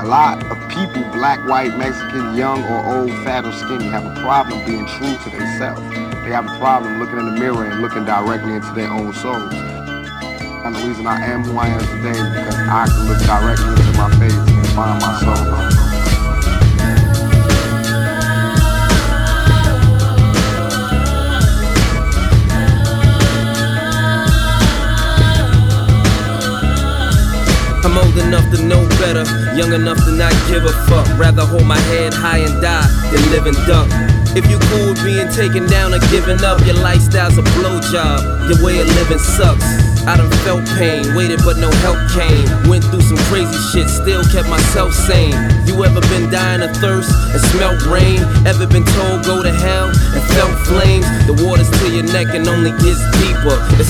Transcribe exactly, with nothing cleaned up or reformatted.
A lot of people, black, white, Mexican, young or old, fat or skinny, have a problem being true to themselves. They have a problem looking in the mirror and looking directly into their own souls. And the reason I am who I am today is because I can look directly into my face and find my soul. I'm old enough to know better, young enough to not give a fuck. Rather hold my head high and die than live and duck. If you cool with being taken down or giving up, your lifestyle's a blowjob, your way of living sucks. I done felt pain, waited but no help came. Went through some crazy shit, still kept myself sane. You ever been dying of thirst and smelt rain? Ever been told go to hell and felt flames? The water's to your neck and only gets deeper. It's